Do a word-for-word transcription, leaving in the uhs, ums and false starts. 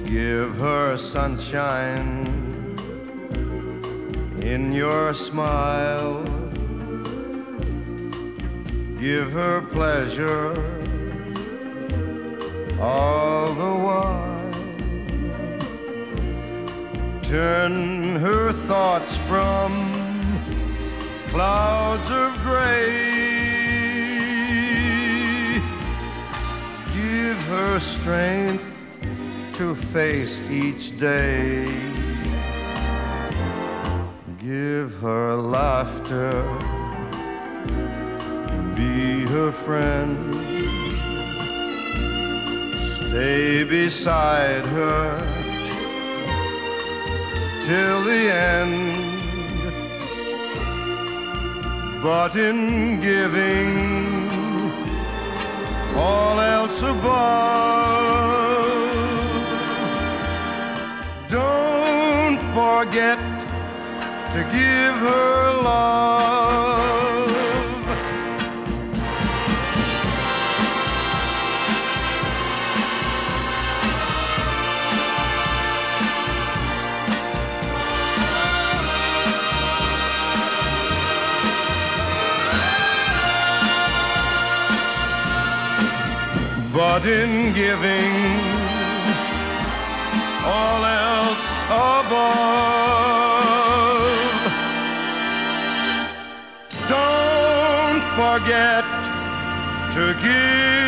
Give her sunshine in your smile. Give her pleasure all the while. Turn her thoughts from clouds of gray. Give her strength to face each day. Give her laughter, be her friend. Stay beside her till the end. But in giving all else above, don't forget to give her love. But in giving all else above, don't forget to give